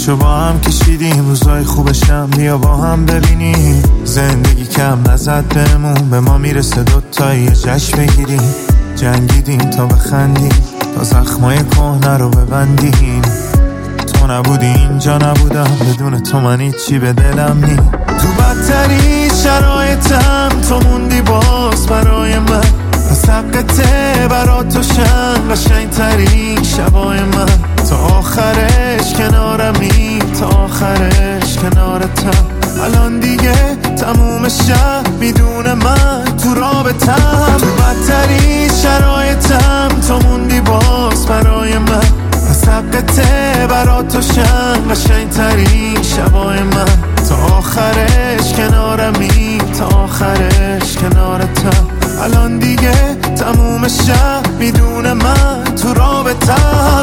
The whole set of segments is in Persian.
دردشو با هم کشیدیم، روزای خوبشم بیا با هم ببینیم. زندگی کم نزد بهمون، به ما میرسه دوتایی جشن بگیریم. جنگیدیم تا بخندیم، تا زخمای کهنه رو ببندیم. تو نبودی اینجا نبودم، بدون تو من هیچی به دلم نی. تو بدترین شرایطم تو موندی باز برای من، پس حقته برا تو شن قشنگترین شبای من. تا آخرش کنارمی، تا آخرش کنارتم. الان دیگه تموم شب میدونه من تو رابطم. تو بدترین شرایطم تو موندی باز برای من، پس حقته برا تو شن قشنگترین شبای من. تا آخرش کنارمی، تا آخرش کنارتم. الان دیگه تموم شب میدونه من تو رابطم.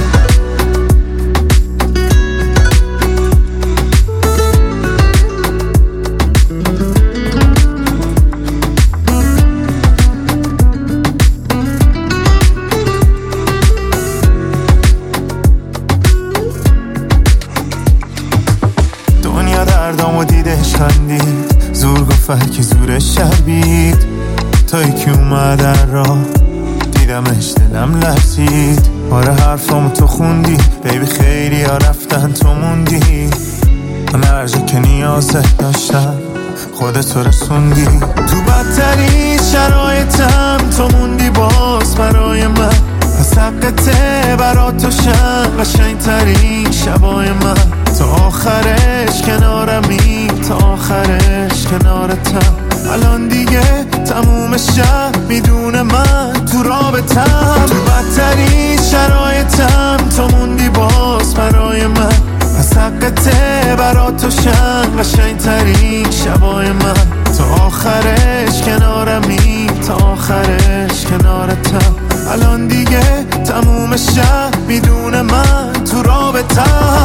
دنیا دردامو دیدش خندید، زور گفت که زورش شربید. تا یکی اومد را دیدمش دلم لرزید. آره حرفامو تو خوندی بیبی، خیلی ها رفتن تو موندی. من هر جا که نیازت داشتم خودتو رسوندی. تو بدترین شرایطم تو موندی باز برای من، پس حقته برا تو شن قشنگترین شبای من. تا آخرش کنارمی، تا آخرش کنارتم. الان دیگه تموم شب میدونه من تو رابطم. تو بدترین شرایطم تو موندی باز برای من، پس حقته برا تو شن قشنگترین شبای من. تا آخرش کنارمی، تا آخرش کنارتم. الان دیگه تموم شب میدونه من تو رابطم.